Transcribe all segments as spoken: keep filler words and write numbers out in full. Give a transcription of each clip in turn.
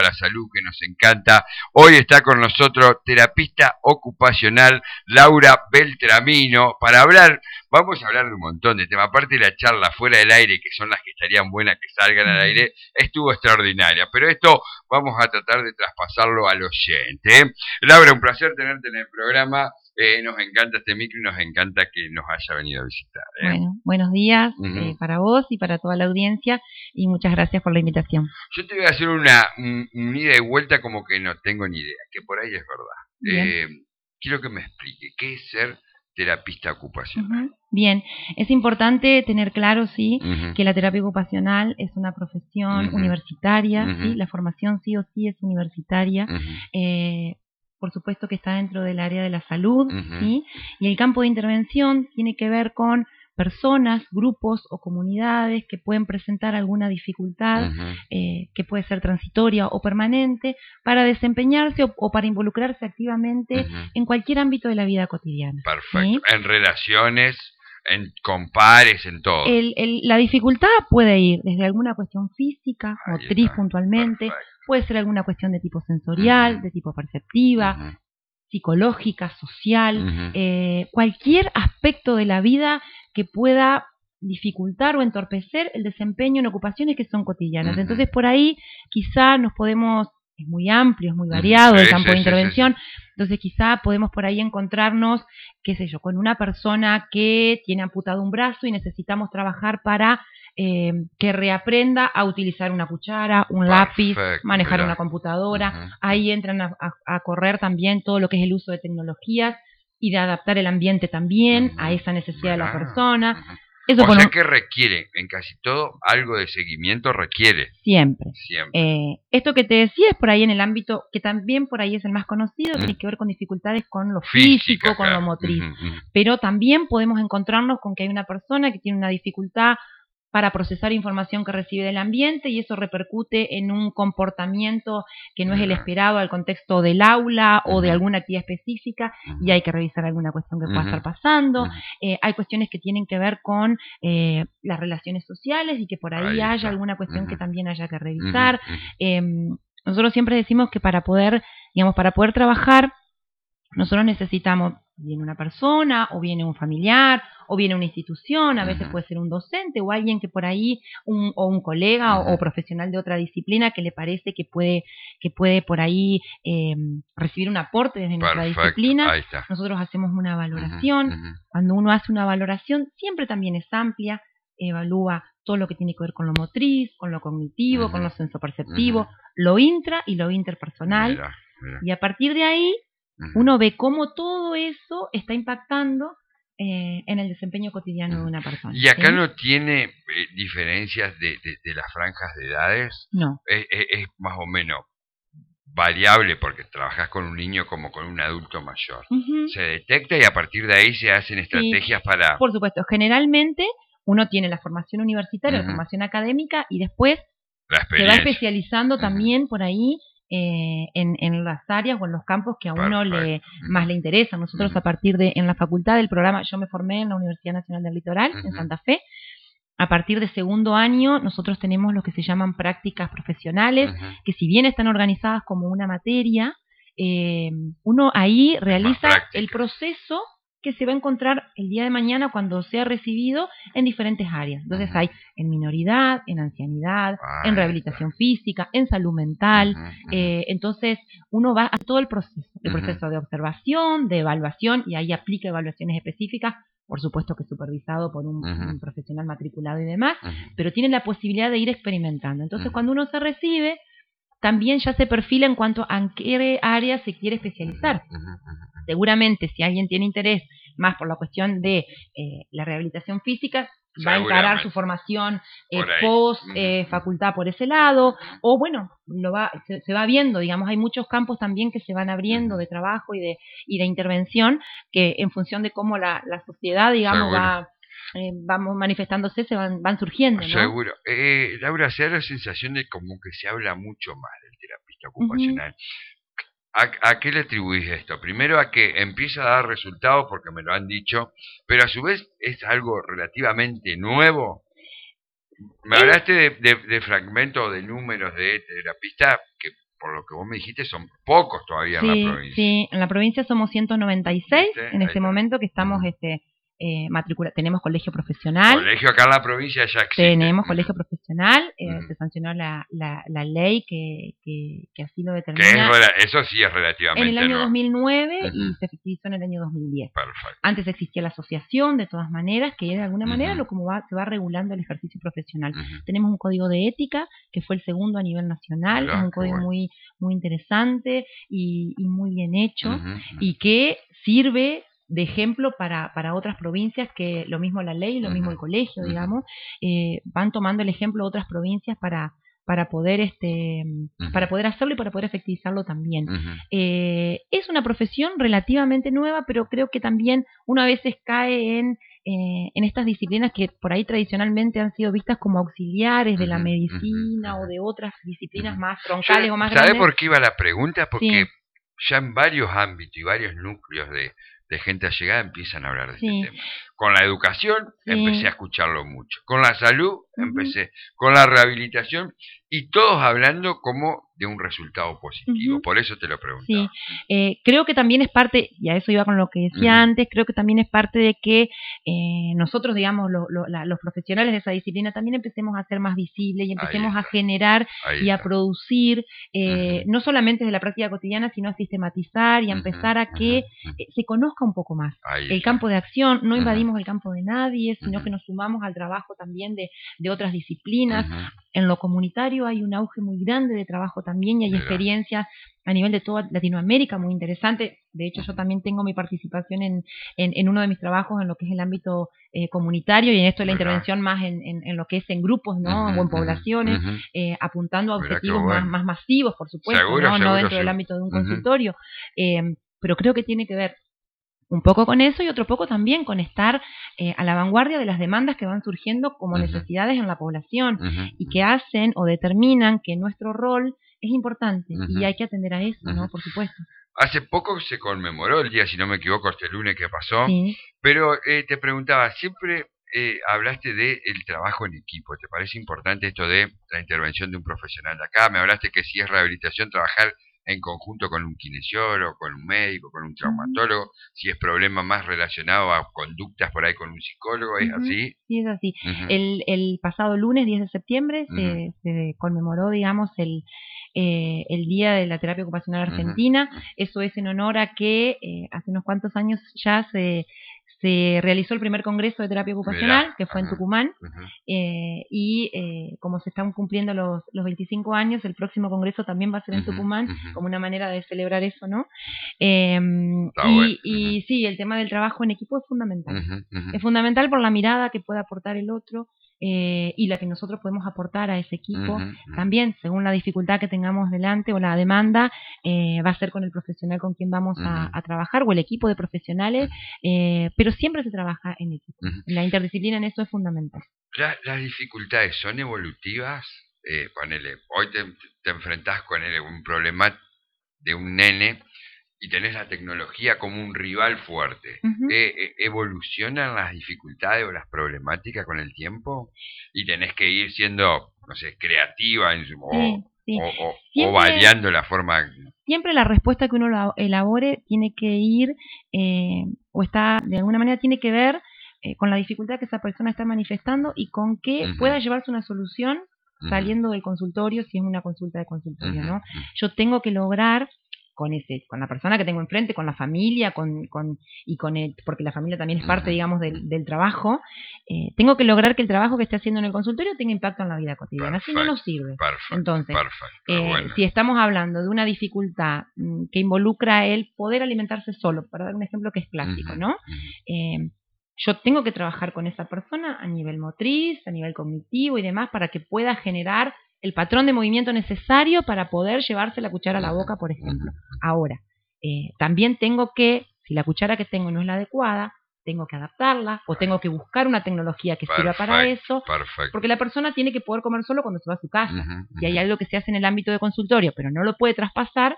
la salud que nos encanta. Hoy está con nosotros terapista ocupacional Laura Beltramino para hablar, vamos a hablar de un montón de temas, aparte de la charla fuera del aire, que son las que estarían buenas que salgan al aire, estuvo extraordinaria, pero esto vamos a tratar de traspasarlo al oyente, ¿eh? Laura, un placer tenerte en el programa. Eh, nos encanta este micro y nos encanta que nos haya venido a visitar, ¿eh? Bueno, buenos días uh-huh. eh, para vos y para toda la audiencia y muchas gracias por la invitación. Yo te voy a hacer una un, un ida y vuelta como que no tengo ni idea, que por ahí es verdad. Eh, quiero que me explique, ¿qué es ser terapista ocupacional? Uh-huh. Bien, es importante tener claro, sí, uh-huh. que la terapia ocupacional es una profesión uh-huh. universitaria, uh-huh. sí, la formación sí o sí es universitaria. Uh-huh. Eh, por supuesto que está dentro del área de la salud, uh-huh. ¿sí? Y el campo de intervención tiene que ver con personas, grupos o comunidades que pueden presentar alguna dificultad, uh-huh. eh, que puede ser transitoria o permanente, para desempeñarse o, o para involucrarse activamente uh-huh. en cualquier ámbito de la vida cotidiana. Perfecto. ¿Sí? En relaciones, en con pares, en todo. El, el, la dificultad puede ir desde alguna cuestión física, Ahí motriz está. puntualmente, Perfecto. puede ser alguna cuestión de tipo sensorial, uh-huh. de tipo perceptiva, uh-huh. psicológica, social, uh-huh. eh, cualquier aspecto de la vida que pueda dificultar o entorpecer el desempeño en ocupaciones que son cotidianas. Uh-huh. Entonces, por ahí quizá nos podemos, es muy amplio, es muy variado sí, el campo sí, de intervención, sí, sí, sí. Entonces quizá podemos por ahí encontrarnos, qué sé yo, con una persona que tiene amputado un brazo y necesitamos trabajar para eh, que reaprenda a utilizar una cuchara, un lápiz, Perfecto, manejar mira. una computadora. Uh-huh. Ahí entran a, a, a correr también todo lo que es el uso de tecnologías y de adaptar el ambiente también uh-huh. a esa necesidad mira. de la persona. Uh-huh. Eso o sea un... que requiere, en casi todo, algo de seguimiento requiere. Siempre. Siempre. Eh, esto que te decía es por ahí en el ámbito, que también por ahí es el más conocido, mm. tiene que ver con dificultades con lo físico, Física, con claro. lo motriz. Uh-huh, uh-huh. Pero también podemos encontrarnos con que hay una persona que tiene una dificultad para procesar información que recibe del ambiente y eso repercute en un comportamiento que no es el esperado al contexto del aula uh-huh. o de alguna actividad específica uh-huh. y hay que revisar alguna cuestión que pueda uh-huh. estar pasando. Uh-huh. Eh, hay cuestiones que tienen que ver con eh, las relaciones sociales y que por ahí, ahí haya está. alguna cuestión uh-huh. que también haya que revisar. Uh-huh. Eh, nosotros siempre decimos que para poder, digamos, para poder trabajar, nosotros necesitamos, viene una persona, o viene un familiar, o viene una institución, a veces uh-huh. puede ser un docente, o alguien que por ahí, un, o un colega, uh-huh. o, o profesional de otra disciplina que le parece que puede, que puede por ahí eh, recibir un aporte desde Perfecto. nuestra disciplina. Nosotros hacemos una valoración. Uh-huh. Uh-huh. Cuando uno hace una valoración, siempre también es amplia, evalúa todo lo que tiene que ver con lo motriz, con lo cognitivo, uh-huh. con lo sensoperceptivo, uh-huh. lo intra y lo interpersonal, mira, mira. Y a partir de ahí, uno ve cómo todo eso está impactando eh, en el desempeño cotidiano de una persona. ¿Y acá ¿sí? no tiene eh, diferencias de, de, de las franjas de edades? No. Es, es, es más o menos variable porque trabajás con un niño como con un adulto mayor. Uh-huh. Se detecta y a partir de ahí se hacen estrategias sí, para... Por supuesto, generalmente uno tiene la formación universitaria, uh-huh. la formación académica y después se va especializando uh-huh. también por ahí Eh, en, en las áreas o en los campos que a uno le, más le interesan. Nosotros uh-huh. a partir de, en la facultad del programa, yo me formé en la Universidad Nacional del Litoral, uh-huh. en Santa Fe. A partir de segundo año, nosotros tenemos lo que se llaman prácticas profesionales, uh-huh. que si bien están organizadas como una materia, eh, uno ahí realiza el proceso que se va a encontrar el día de mañana cuando sea recibido en diferentes áreas. Entonces uh-huh. hay en minoridad, en ancianidad, ah, en rehabilitación física, en salud mental. Uh-huh, uh-huh. Eh, entonces uno va a todo el proceso, el uh-huh. proceso de observación, de evaluación, y ahí aplica evaluaciones específicas, por supuesto que supervisado por un, uh-huh. un profesional matriculado y demás, uh-huh. pero tiene la posibilidad de ir experimentando. Entonces uh-huh. cuando uno se recibe, también ya se perfila en cuanto a en qué área se quiere especializar. Uh-huh, uh-huh. Seguramente si alguien tiene interés más por la cuestión de eh, la rehabilitación física, va a encarar su formación eh, post eh, facultad por ese lado, o bueno, lo va, se, se va viendo, digamos, hay muchos campos también que se van abriendo de trabajo y de, y de intervención, que en función de cómo la, la sociedad, digamos, Seguro. va eh, vamos manifestándose, se van, van surgiendo, ¿no? Seguro. Eh, Laura, se da la sensación de como que se habla mucho más del terapista ocupacional. Uh-huh. ¿A, ¿A qué le atribuís esto? Primero a que empieza a dar resultados porque me lo han dicho, pero a su vez es algo relativamente nuevo. Me hablaste de, de, de fragmentos, de números de terapista que por lo que vos me dijiste, son pocos todavía sí, en la provincia. Sí, en la provincia somos ciento noventa y seis ¿Viste? en este está. momento que estamos... Uh-huh. este Eh, matricula, tenemos colegio profesional. Colegio acá en la provincia ya existe. Tenemos colegio uh-huh. profesional, eh, uh-huh. se sancionó la, la, la ley que, que, que así lo determina. Que es, eso sí es relativamente en el año no. dos mil nueve uh-huh. y se efectivizó en el año dos mil diez. Perfecto. Antes existía la asociación, de todas maneras, que de alguna manera uh-huh. lo como va, se va regulando el ejercicio profesional. Uh-huh. Tenemos un código de ética, que fue el segundo a nivel nacional, es un código bueno. muy, muy interesante y, y muy bien hecho, uh-huh. y que sirve de ejemplo para, para otras provincias, que lo mismo la ley, lo uh-huh. mismo el colegio, uh-huh. digamos, eh, van tomando el ejemplo de otras provincias para, para poder este uh-huh. para poder hacerlo y para poder efectivizarlo también. Uh-huh. Eh, es una profesión relativamente nueva, pero creo que también uno a veces cae en, eh, en estas disciplinas que por ahí tradicionalmente han sido vistas como auxiliares de uh-huh. la medicina uh-huh. o de otras disciplinas uh-huh. más troncales Yo, o más ¿sabe grandes? ¿Sabe por qué iba la pregunta? Porque sí. ya en varios ámbitos y varios núcleos de de gente allegada empiezan a hablar de sí. este tema. Con la educación sí. empecé a escucharlo mucho. Con la salud uh-huh. empecé. Con la rehabilitación. Y todos hablando como de un resultado positivo. Uh-huh. Por eso te lo preguntaba. Sí. Eh, creo que también es parte, y a eso iba con lo que decía uh-huh. antes, creo que también es parte de que eh, nosotros, digamos, lo, lo, la, los profesionales de esa disciplina también empecemos a ser más visibles y empecemos a generar Ahí y a está. producir, eh, uh-huh. no solamente de la práctica cotidiana, sino a sistematizar y a empezar uh-huh. a que uh-huh. eh, se conozca un poco más Ahí el está. campo de acción. No uh-huh. invadimos el campo de nadie, sino uh-huh. que nos sumamos al trabajo también de, de otras disciplinas. Uh-huh. En lo comunitario hay un auge muy grande de trabajo también y hay Mira. experiencias a nivel de toda Latinoamérica muy interesante. De hecho, yo también tengo mi participación en, en, en uno de mis trabajos en lo que es el ámbito eh, comunitario y en esto de la Mira. intervención más en, en, en lo que es en grupos, ¿no? Uh-huh, o en poblaciones, uh-huh. eh, apuntando a Mira objetivos bueno. más, más masivos, por supuesto, seguro, ¿no? Seguro, no dentro seguro. del ámbito de un uh-huh. consultorio. Eh, pero creo que tiene que ver un poco con eso y otro poco también con estar eh, a la vanguardia de las demandas que van surgiendo como uh-huh. necesidades en la población uh-huh. y que hacen o determinan que nuestro rol es importante uh-huh. y hay que atender a eso, uh-huh. ¿no? Por supuesto. Hace poco se conmemoró el día, si no me equivoco, este lunes que pasó, sí. pero eh, te preguntaba, siempre eh, hablaste de el trabajo en equipo. ¿Te parece importante esto de la intervención de un profesional de acá? Me hablaste que si es rehabilitación, trabajar en conjunto con un kinesiólogo, con un médico, con un traumatólogo, uh-huh. si es problema más relacionado a conductas por ahí con un psicólogo, ¿es uh-huh. así? Sí, es así. Uh-huh. El, el pasado lunes, diez de septiembre, uh-huh. se, se conmemoró, digamos, el, eh, el Día de la Terapia Ocupacional Argentina. Uh-huh. Eso es en honor a que eh, hace unos cuantos años ya se... se realizó el primer congreso de terapia ocupacional, Mirá, que fue ajá, en Tucumán, uh-huh. eh, y eh, como se están cumpliendo los, los veinticinco años, el próximo congreso también va a ser en uh-huh, Tucumán, uh-huh. como una manera de celebrar eso, ¿no? Eh, y, bueno. y uh-huh. sí, el tema del trabajo en equipo es fundamental. Uh-huh, uh-huh. Es fundamental por la mirada que puede aportar el otro, Eh, y la que nosotros podemos aportar a ese equipo, uh-huh, uh-huh. también según la dificultad que tengamos delante o la demanda, eh, va a ser con el profesional con quien vamos uh-huh. a, a trabajar o el equipo de profesionales, uh-huh. eh, pero siempre se trabaja en equipo. Uh-huh. La interdisciplina en eso es fundamental. La, ¿Las dificultades son evolutivas? Eh, ponele, hoy te, te enfrentás con el, un problema de un nene y tenés la tecnología como un rival fuerte. Uh-huh. Eh, ¿Evolucionan las dificultades o las problemáticas con el tiempo? Y tenés que ir siendo, no sé, creativa en, o, sí, sí. o, o, siempre, o variando la forma. Siempre la respuesta que uno elabore tiene que ir, eh, o está, de alguna manera tiene que ver eh, con la dificultad que esa persona está manifestando y con que uh-huh. pueda llevarse una solución saliendo uh-huh. del consultorio, si es una consulta de consultorio, uh-huh. ¿no? Yo tengo que lograr con ese, con la persona que tengo enfrente, con la familia, con, con y con el, porque la familia también es parte, uh-huh. digamos, del, del trabajo, eh, tengo que lograr que el trabajo que esté haciendo en el consultorio tenga impacto en la vida cotidiana, así no nos sirve. Perfecto, Entonces, perfecto, eh, bueno. si estamos hablando de una dificultad mm, que involucra el poder alimentarse solo, para dar un ejemplo que es clásico, uh-huh. ¿no? Uh-huh. Eh, yo tengo que trabajar con esa persona a nivel motriz, a nivel cognitivo y demás, para que pueda generar el patrón de movimiento necesario para poder llevarse la cuchara a la boca, por ejemplo. Ahora, eh, también tengo que, si la cuchara que tengo no es la adecuada, tengo que adaptarla o tengo que buscar una tecnología que perfecto, sirva para eso, perfecto. Porque la persona tiene que poder comer solo cuando se va a su casa. Uh-huh, uh-huh. Si hay algo que se hace en el ámbito de consultorio, pero no lo puede traspasar,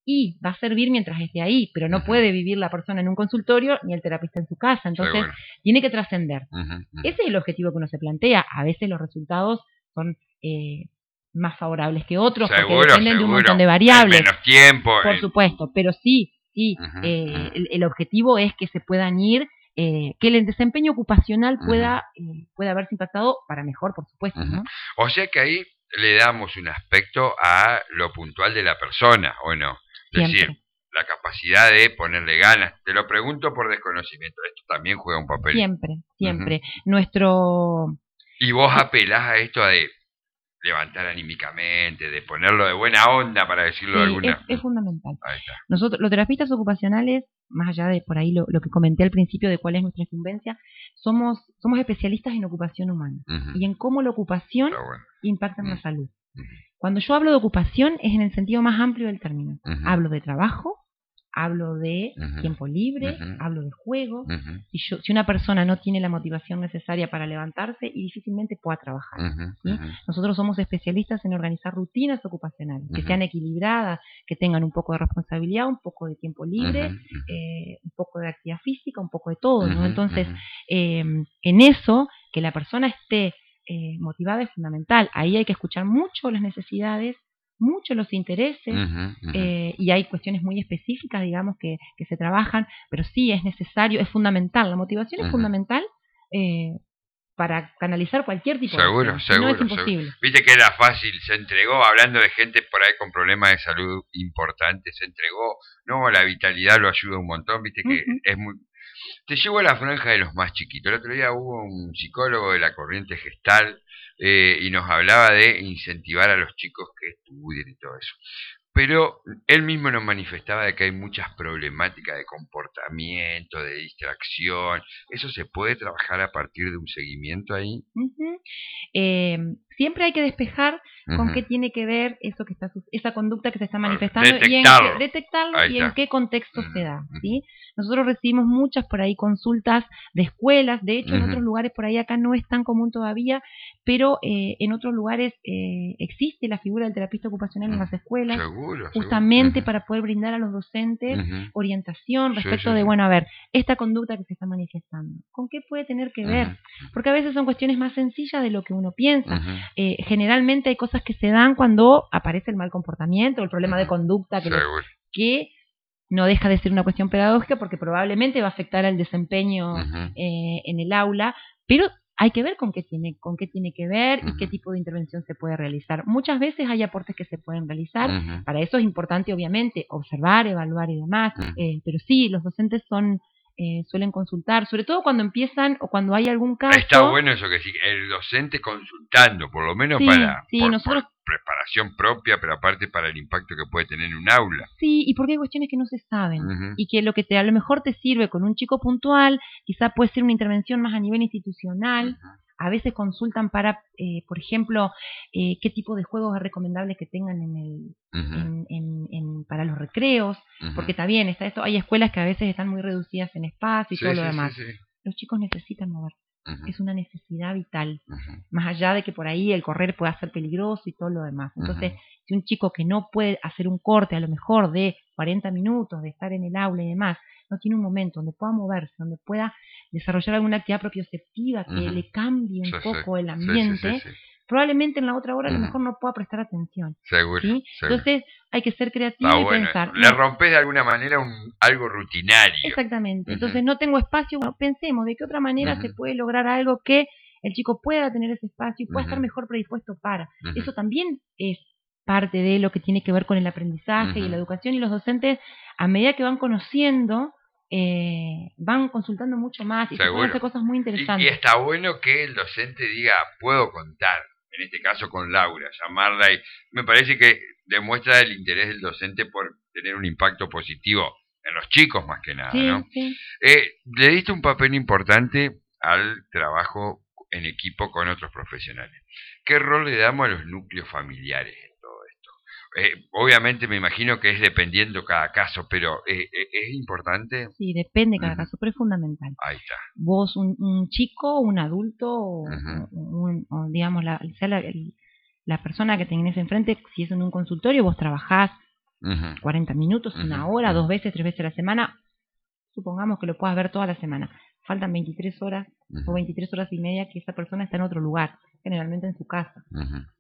y va a servir mientras esté ahí, pero no uh-huh. puede vivir la persona en un consultorio ni el terapista en su casa. Entonces, bueno. tiene que trascender. Uh-huh, uh-huh. Ese es el objetivo que uno se plantea. A veces los resultados son... Eh, más favorables que otros, seguro, porque dependen seguro. de un montón de variables. En menos tiempo. Por el... supuesto, pero sí, sí, uh-huh, eh, uh-huh. El, el objetivo es que se puedan ir, eh, que el desempeño ocupacional pueda, uh-huh. eh, pueda haberse impactado para mejor, por supuesto, uh-huh. ¿no? O sea que ahí le damos un aspecto a lo puntual de la persona, ¿o no? Es decir, la capacidad de ponerle ganas. Te lo pregunto por desconocimiento. Esto también juega un papel. Siempre, siempre. Uh-huh. Nuestro... Y vos apelás a esto de levantar anímicamente, de ponerlo de buena onda, para decirlo sí, de alguna. Es, es fundamental. Ahí está. Nosotros, los terapistas ocupacionales, más allá de por ahí lo, lo que comenté al principio de cuál es nuestra incumbencia, somos, somos especialistas en ocupación humana uh-huh. y en cómo la ocupación bueno. impacta en uh-huh. la salud. Uh-huh. Cuando yo hablo de ocupación es en el sentido más amplio del término. Uh-huh. Hablo de trabajo, hablo de uh-huh. tiempo libre, uh-huh. hablo de juego. Uh-huh. Si, yo, si una persona no tiene la motivación necesaria para levantarse, y difícilmente pueda trabajar. Uh-huh. ¿sí? Uh-huh. Nosotros somos especialistas en organizar rutinas ocupacionales, uh-huh. que sean equilibradas, que tengan un poco de responsabilidad, un poco de tiempo libre, uh-huh. eh, un poco de actividad física, un poco de todo, ¿no? Uh-huh. Entonces, uh-huh. eh, en eso, que la persona esté eh, motivada es fundamental. Ahí hay que escuchar mucho las necesidades, mucho los intereses, uh-huh, uh-huh. Eh, y hay cuestiones muy específicas, digamos, que, que se trabajan, pero sí es necesario, es fundamental, la motivación uh-huh. es fundamental eh, para canalizar cualquier tipo seguro, de acción, seguro, no es imposible. Seguro. Viste que era fácil, se entregó, hablando de gente por ahí con problemas de salud importantes, se entregó, no, la vitalidad lo ayuda un montón, viste que uh-huh. es muy... Te llevo a la franja de los más chiquitos. El otro día hubo un psicólogo de la corriente gestal eh, y nos hablaba de incentivar a los chicos que estudien y todo eso. Pero él mismo nos manifestaba de que hay muchas problemáticas de comportamiento, de distracción. ¿Eso se puede trabajar a partir de un seguimiento ahí? Uh-huh. Eh, siempre hay que despejar uh-huh. con qué tiene que ver eso que está esa conducta que se está manifestando detectarlo. y en qué, detectarlo y en qué contexto uh-huh. se da, ¿sí? Nosotros recibimos muchas por ahí consultas de escuelas, de hecho uh-huh. en otros lugares por ahí acá no es tan común todavía, pero eh, en otros lugares eh, existe la figura del terapista ocupacional uh-huh. en las escuelas, seguro, justamente seguro. Uh-huh. para poder brindar a los docentes uh-huh. orientación respecto sí, sí, de, sí. bueno, a ver, esta conducta que se está manifestando, ¿con qué puede tener que ver? Uh-huh. Porque a veces son cuestiones más sencillas de lo que uno piensa. Uh-huh. Eh, generalmente hay cosas que se dan cuando aparece el mal comportamiento, el problema uh-huh. de conducta que, que no deja de ser una cuestión pedagógica porque probablemente va a afectar al desempeño uh-huh. eh, en el aula, pero hay que ver con qué tiene, con qué tiene que ver uh-huh. y qué tipo de intervención se puede realizar. Muchas veces hay aportes que se pueden realizar, uh-huh. para eso es importante obviamente observar, evaluar y demás, uh-huh. eh, pero sí, los docentes son eh, suelen consultar, sobre todo cuando empiezan o cuando hay algún caso. Está bueno eso que sí, el docente consultando, por lo menos sí, para sí, por, nosotros... por preparación propia, pero aparte para el impacto que puede tener en un aula. Sí, y porque hay cuestiones que no se saben, uh-huh. y que lo que te, a lo mejor te sirve con un chico puntual, quizá puede ser una intervención más a nivel institucional. Uh-huh. A veces consultan para, eh, por ejemplo, eh, qué tipo de juegos es recomendable que tengan en el, uh-huh. en, en, en, para los recreos, uh-huh. porque también está esto, hay escuelas que a veces están muy reducidas en espacio y sí, todo sí, lo demás. Sí, sí. Los chicos necesitan moverse. Uh-huh. Es una necesidad vital, uh-huh. más allá de que por ahí el correr pueda ser peligroso y todo lo demás. Entonces, uh-huh. si un chico que no puede hacer un corte a lo mejor de cuarenta minutos, de estar en el aula y demás, no tiene un momento donde pueda moverse, donde pueda desarrollar alguna actividad propioceptiva que uh-huh. le cambie un sí, poco sí. el ambiente, sí, sí, sí, sí. probablemente en la otra hora uh-huh. a lo uh-huh. mejor no pueda prestar atención. Seguro, ¿sí? seguro. Entonces hay que ser creativo ah, y bueno, pensar. Le no, rompes de alguna manera un, algo rutinario. Exactamente. Uh-huh. Entonces no tengo espacio, bueno, pensemos de qué otra manera uh-huh. se puede lograr algo que el chico pueda tener ese espacio y pueda uh-huh. estar mejor predispuesto para. Uh-huh. Eso también es parte de lo que tiene que ver con el aprendizaje uh-huh. y la educación, y los docentes a medida que van conociendo eh, van consultando mucho más y seguro. Se pueden hacer cosas muy interesantes. Y, y está bueno que el docente diga, puedo contar, en este caso con Laura, llamarla, y me parece que demuestra el interés del docente por tener un impacto positivo en los chicos más que nada, sí, ¿no? Sí. Eh, le diste un papel importante al trabajo en equipo con otros profesionales. ¿Qué rol le damos a los núcleos familiares en todo esto? Eh, obviamente me imagino que es dependiendo cada caso, pero eh, eh, ¿es importante? Sí, depende cada uh-huh. caso, pero es fundamental. Ahí está. Vos, un, un chico, un adulto, o, uh-huh. un, o digamos, la, sea la, la persona que tenés enfrente, si es en un consultorio, vos trabajás uh-huh. cuarenta minutos, uh-huh. una hora, uh-huh. dos veces, tres veces a la semana, supongamos que lo puedas ver toda la semana. Faltan veintitrés horas uh-huh. o veintitrés horas y media que esa persona está en otro lugar, generalmente en su casa. Uh-huh.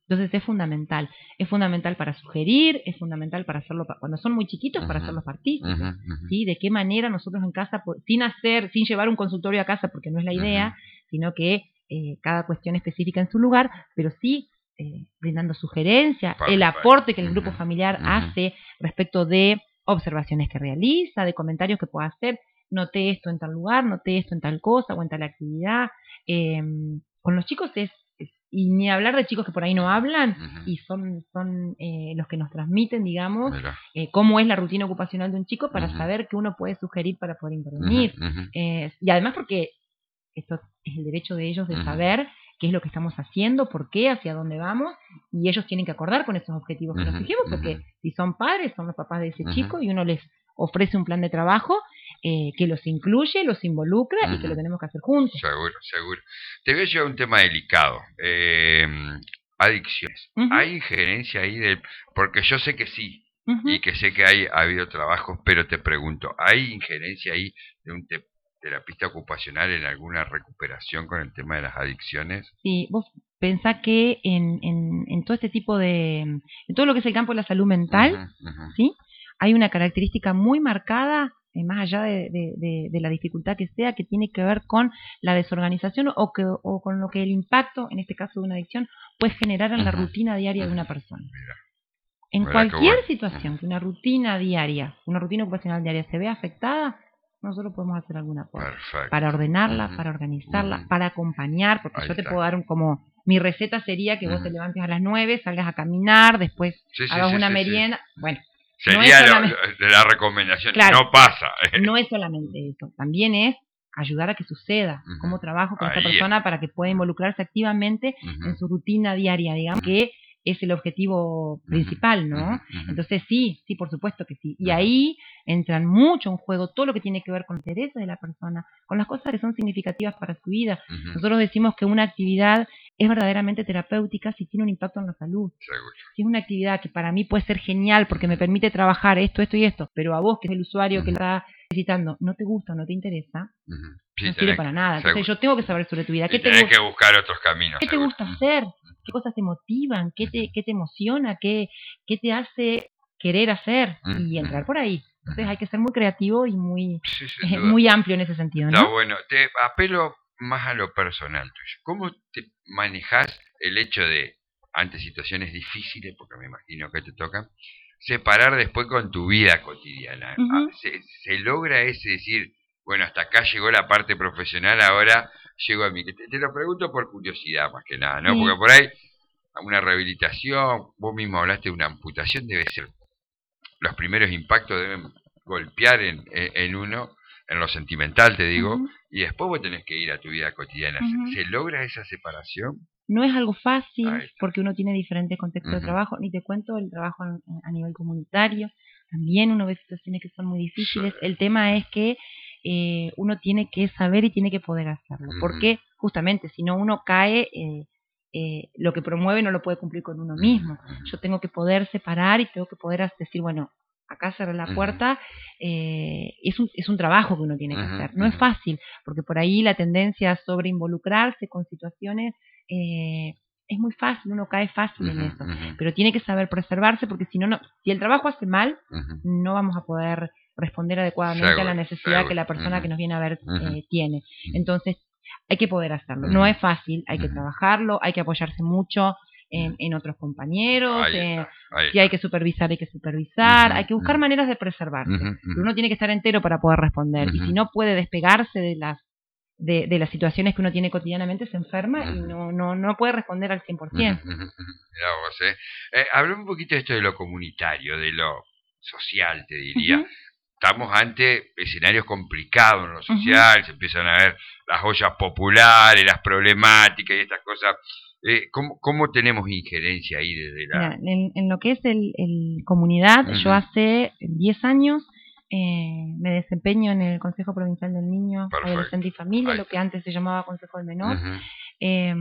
Entonces es fundamental, es fundamental para sugerir, es fundamental para hacerlo, cuando son muy chiquitos, uh-huh. para hacerlos partícipes, uh-huh, uh-huh. ¿sí? De qué manera nosotros en casa, sin hacer, sin llevar un consultorio a casa, porque no es la idea, uh-huh. sino que eh, cada cuestión específica en su lugar, pero sí eh, brindando sugerencias, Perfecto. el aporte que el grupo familiar uh-huh. hace respecto de observaciones que realiza, de comentarios que pueda hacer, noté esto en tal lugar, noté esto en tal cosa o en tal actividad. Eh, con los chicos es y ni hablar de chicos que por ahí no hablan uh-huh. y son son eh, los que nos transmiten, digamos, eh, cómo es la rutina ocupacional de un chico para uh-huh. saber qué uno puede sugerir para poder intervenir. Uh-huh. Eh, y además porque esto es el derecho de ellos de uh-huh. saber qué es lo que estamos haciendo, por qué, hacia dónde vamos, y ellos tienen que acordar con esos objetivos que uh-huh. nos fijemos, porque uh-huh. si son padres, son los papás de ese uh-huh. chico y uno les ofrece un plan de trabajo eh, que los incluye, los involucra uh-huh. y que lo tenemos que hacer juntos. Seguro, seguro. Te voy a llevar un tema delicado. Eh, adicciones. Uh-huh. ¿Hay injerencia ahí? Del, porque yo sé que sí, uh-huh. y que sé que hay, ha habido trabajos, pero te pregunto, ¿hay injerencia ahí de un te, terapista ocupacional en alguna recuperación con el tema de las adicciones? Sí, vos pensá que en, en, en todo este tipo de... en todo lo que es el campo de la salud mental, uh-huh. Uh-huh. ¿sí? Hay una característica muy marcada, eh, más allá de, de, de, de la dificultad que sea, que tiene que ver con la desorganización o, que, o con lo que el impacto, en este caso de una adicción, puede generar en uh-huh. la rutina diaria de una persona. Mira. En Mira cualquier bueno. situación que una rutina diaria, una rutina ocupacional diaria se vea afectada, nosotros podemos hacer alguna cosa para ordenarla, uh-huh. para organizarla, uh-huh. para acompañar, porque Ahí yo te está. puedo dar un, como... Mi receta sería que uh-huh. vos te levantes a las nueve, salgas a caminar, después sí, sí, hagas sí, una sí, merienda, sí. bueno... Sería no solamente... lo, lo, la recomendación, claro, no pasa. No es solamente eso, también es ayudar a que suceda, uh-huh. cómo trabajo con Ahí esta persona es. para que pueda involucrarse activamente uh-huh. en su rutina diaria, digamos, uh-huh. que es el objetivo principal, ¿no? Uh-huh. Entonces sí, sí, por supuesto que sí. Y uh-huh. ahí entran mucho en juego todo lo que tiene que ver con el interés de la persona, con las cosas que son significativas para su vida. Uh-huh. Nosotros decimos que una actividad es verdaderamente terapéutica si tiene un impacto en la salud. Seguro. Si es una actividad que para mí puede ser genial porque me permite trabajar esto, esto y esto, pero a vos, que es el usuario uh-huh. que lo está necesitando, no te gusta o no te interesa, uh-huh. sí, no sirve para nada. Entonces seguro. yo tengo que saber sobre tu vida. ¿Qué te tenés gusta? que buscar otros caminos. ¿Qué seguro. te gusta hacer? ¿Qué cosas te motivan? ¿Qué te, qué te emociona? ¿Qué, qué te hace querer hacer? Uh-huh. Y entrar por ahí. Entonces hay que ser muy creativo y muy, sí, eh, muy amplio en ese sentido, ¿no? Está bueno. Te apelo más a lo personal tuyo. ¿Cómo te manejas el hecho de, ante situaciones difíciles, porque me imagino que te tocan, separar después con tu vida cotidiana? Uh-huh. ¿Se, se logra ese decir, bueno, hasta acá llegó la parte profesional, ahora llego a mi... Te, te lo pregunto por curiosidad más que nada, ¿no? Sí. Porque por ahí una rehabilitación, vos mismo hablaste de una amputación, debe ser... Los primeros impactos deben golpear en, en, en uno, en lo sentimental te digo, uh-huh. y después vos tenés que ir a tu vida cotidiana. Uh-huh. ¿Se, ¿Se logra esa separación? No es algo fácil, porque uno tiene diferentes contextos uh-huh. de trabajo, ni te cuento el trabajo a, a nivel comunitario, también uno ve situaciones que son muy difíciles. Sí. El tema es que eh, uno tiene que saber y tiene que poder hacerlo, uh-huh. porque justamente si no uno cae... Eh, Eh, lo que promueve no lo puede cumplir con uno mismo. Yo tengo que poder separar y tengo que poder decir, bueno, acá cerré la puerta. eh, es, un, es un trabajo que uno tiene que hacer, no es fácil, porque por ahí la tendencia sobre involucrarse con situaciones eh, es muy fácil, uno cae fácil en eso, pero tiene que saber preservarse, porque si no, no si el trabajo hace mal, no vamos a poder responder adecuadamente seguro, a la necesidad seguro. que la persona que nos viene a ver eh, tiene. Entonces hay que poder hacerlo, no es fácil, hay que trabajarlo, hay que apoyarse mucho en, en otros compañeros, ahí eh, está, ahí si hay que supervisar, hay que supervisar, uh-huh, hay que buscar uh-huh. maneras de preservarse. Uh-huh, uh-huh. Uno tiene que estar entero para poder responder, uh-huh. y si no puede despegarse de las de, de las situaciones que uno tiene cotidianamente, se enferma uh-huh. y no, no, no puede responder al cien por ciento. Uh-huh, uh-huh. Mirá vos, eh. Eh, hablé un poquito de esto de lo comunitario, de lo social, te diría. Uh-huh. Estamos ante escenarios complicados en lo social, uh-huh. se empiezan a ver las ollas populares, las problemáticas y estas cosas. Eh, ¿cómo, ¿Cómo tenemos injerencia ahí desde la...? Mira, en, en lo que es el, el comunidad, uh-huh. yo hace diez años eh, me desempeño en el Consejo Provincial del Niño, Perfecto. Adolescente y Familia, Ahí. lo que antes se llamaba Consejo del Menor. Uh-huh. eh,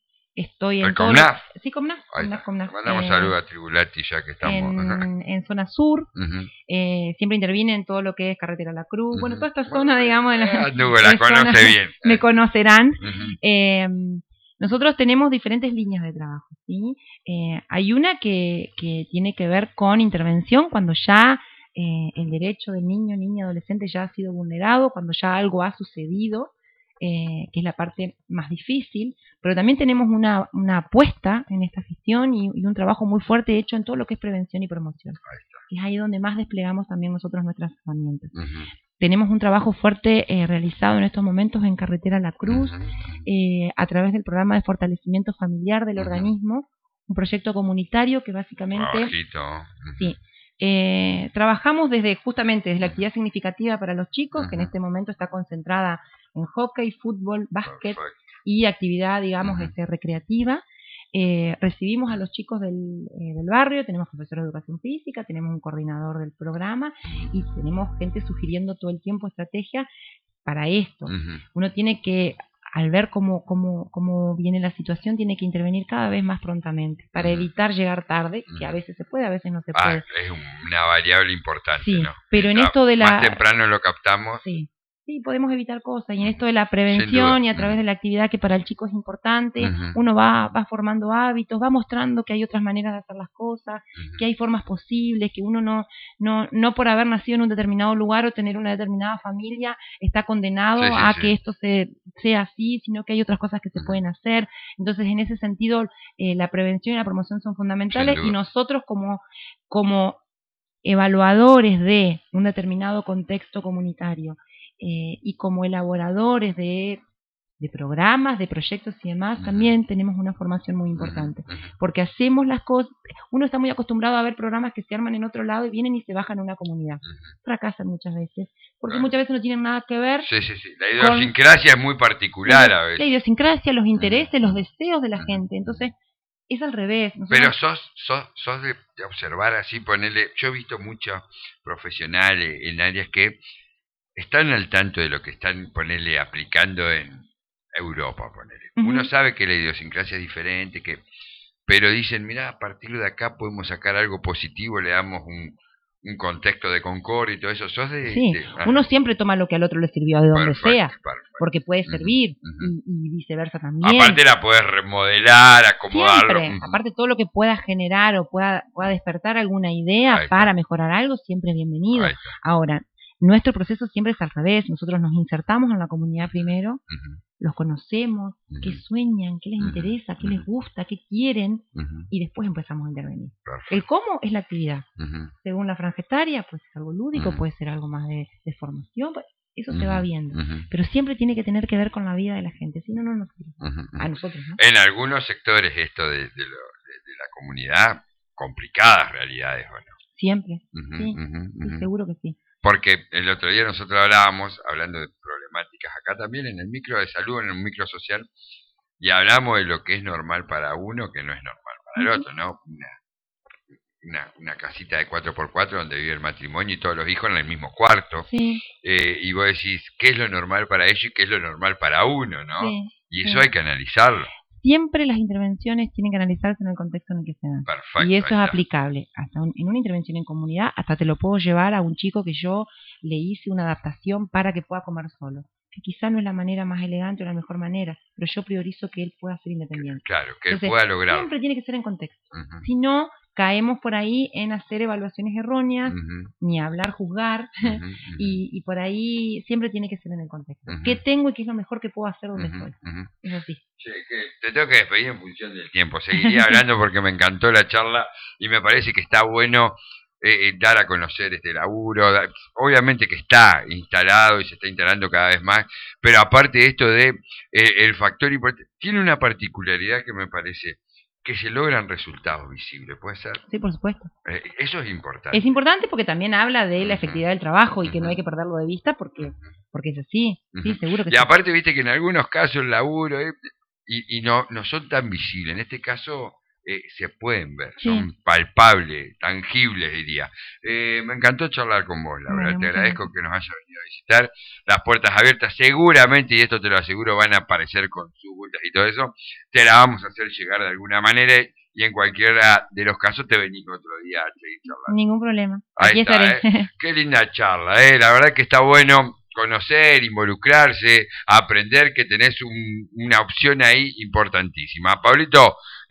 Estoy en todo Comnaf? Lo... Sí, Comnaf. Comnaf, Comnaf. Mandamos eh, saludos a Tribulati ya que estamos. En, en zona sur, uh-huh. eh, siempre interviene en todo lo que es Carretera La Cruz. Uh-huh. Bueno, toda esta bueno, zona, digamos, de la, eh, la conoce zona, bien. Me conocerán. Uh-huh. eh, Nosotros tenemos diferentes líneas de trabajo, ¿sí? Eh, hay una que, que tiene que ver con intervención cuando ya eh, el derecho del niño, niña, adolescente ya ha sido vulnerado, cuando ya algo ha sucedido, eh, que es la parte más difícil, pero también tenemos una, una apuesta en esta gestión y, y un trabajo muy fuerte hecho en todo lo que es prevención y promoción. Es ahí donde más desplegamos también nosotros nuestras herramientas. Uh-huh. Tenemos un trabajo fuerte eh, realizado en estos momentos en Carretera La Cruz, uh-huh. eh, a través del programa de fortalecimiento familiar del uh-huh. organismo, un proyecto comunitario que básicamente... Uh-huh. Sí, eh, trabajamos desde justamente desde la actividad significativa para los chicos, uh-huh. que en este momento está concentrada en hockey, fútbol, básquet Perfect. y actividad, digamos, uh-huh. este, recreativa. Eh, recibimos a los chicos del, eh, del barrio, tenemos profesores de educación física, tenemos un coordinador del programa y tenemos gente sugiriendo todo el tiempo estrategias para esto. Uh-huh. Uno tiene que, al ver cómo, cómo, cómo viene la situación, tiene que intervenir cada vez más prontamente para uh-huh. evitar llegar tarde, uh-huh. que a veces se puede, a veces no se puede. Ah, es una variable importante, sí, ¿no? Pero en esto de la... Más temprano lo captamos. Sí. Sí, podemos evitar cosas. Y en esto de la prevención y a través de la actividad que para el chico es importante, uh-huh. uno va, va formando hábitos, va mostrando que hay otras maneras de hacer las cosas, uh-huh. que hay formas posibles, que uno no, no, no por haber nacido en un determinado lugar o tener una determinada familia está condenado sí, sí, a sí. que esto se, sea así, sino que hay otras cosas que se uh-huh. pueden hacer. Entonces, en ese sentido, eh, la prevención y la promoción son fundamentales y nosotros como, como evaluadores de un determinado contexto comunitario, Eh, y como elaboradores de, de programas, de proyectos y demás, uh-huh. también tenemos una formación muy importante, uh-huh. porque hacemos las cosas, uno está muy acostumbrado a ver programas que se arman en otro lado y vienen y se bajan a una comunidad, uh-huh. fracasan muchas veces, porque claro. muchas veces no tienen nada que ver. Sí, sí, sí, la idiosincrasia con, es muy particular la, a veces. La idiosincrasia, los intereses, uh-huh. los deseos de la uh-huh. gente, entonces es al revés. Nosotros... Pero sos, sos, sos de, de observar así, ponerle, yo he visto muchos profesionales en áreas que están al tanto de lo que están, ponerle, aplicando en Europa, ponerle. Uh-huh. Uno sabe que la idiosincrasia es diferente, que, pero dicen, mira, a partir de acá podemos sacar algo positivo, le damos un, un contexto de concordia y todo eso. ¿Sos de, sí, de, uno siempre toma lo que al otro le sirvió de donde perfecto, sea, perfecto. porque puede servir, uh-huh. y, y viceversa también. Aparte la podés remodelar, acomodarlo. Siempre, uh-huh. aparte todo lo que pueda generar o pueda, pueda despertar alguna idea para mejorar algo, siempre es bienvenido. Ahora, nuestro proceso siempre es al revés. Nosotros nos insertamos en la comunidad primero, uh-huh. los conocemos, uh-huh. qué sueñan, qué les uh-huh. interesa, qué uh-huh. les gusta, qué quieren, uh-huh. y después empezamos a intervenir. Perfecto. El cómo es la actividad. Uh-huh. Según la franja etaria, puede ser algo lúdico, uh-huh. puede ser algo más de, de formación, eso uh-huh. se va viendo. Uh-huh. Pero siempre tiene que tener que ver con la vida de la gente, si no, no nos sirve. Uh-huh. A nosotros, ¿no? En algunos sectores esto de, de, lo, de, de la comunidad, complicadas realidades, ¿o no? Siempre, uh-huh. sí, Uh-huh. sí, seguro que sí. Porque el otro día nosotros hablábamos, hablando de problemáticas acá también, en el micro de salud, en el micro social, y hablamos de lo que es normal para uno, que no es normal para el otro, ¿no? Una, una, una casita de cuatro por cuatro donde vive el matrimonio y todos los hijos en el mismo cuarto. Sí. Eh, y vos decís, ¿qué es lo normal para ellos y qué es lo normal para uno, no? Sí, y eso sí. hay que analizarlo. Siempre las intervenciones tienen que analizarse en el contexto en el que se dan. Perfecto, y eso es aplicable. Hasta un, en una intervención en comunidad, hasta te lo puedo llevar a un chico que yo le hice una adaptación para que pueda comer solo. Que quizá no es la manera más elegante o la mejor manera, pero yo priorizo que él pueda ser independiente. Claro, que Entonces, él pueda lograrlo. Siempre tiene que ser en contexto. Uh-huh. Si no, caemos por ahí en hacer evaluaciones erróneas, uh-huh. ni hablar, juzgar, uh-huh. Uh-huh. y, y por ahí siempre tiene que ser en el contexto. Uh-huh. ¿Qué tengo y qué es lo mejor que puedo hacer donde uh-huh. estoy? Uh-huh. Es así. Sí, que te tengo que despedir en función del tiempo. Seguiría hablando porque me encantó la charla y me parece que está bueno eh, dar a conocer este laburo. Obviamente que está instalado y se está instalando cada vez más, pero aparte de esto de eh, el factor importante, tiene una particularidad que me parece que se logran resultados visibles, ¿puede ser? Sí, por supuesto. Eh, eso es importante. Es importante porque también habla de la efectividad del trabajo y que no hay que perderlo de vista porque porque es así. Sí, seguro que y sí. aparte, viste que en algunos casos el laburo eh, y, y no, no son tan visibles. En este caso eh, se pueden ver, sí. Son palpables, tangibles, diría. Eh, me encantó charlar con vos, la verdad. Bueno, te agradezco bien. Que nos hayas venido a visitar. Las puertas abiertas seguramente, y esto te lo aseguro, van a aparecer con consultas y todo eso. Te la vamos a hacer llegar de alguna manera y en cualquiera de los casos te venís otro día a seguir charlando. Ningún problema. Ahí Aquí está, estaré. ¿eh? Qué linda charla, ¿eh? La verdad que está bueno conocer, involucrarse, aprender que tenés un, una opción ahí importantísima. Pablito,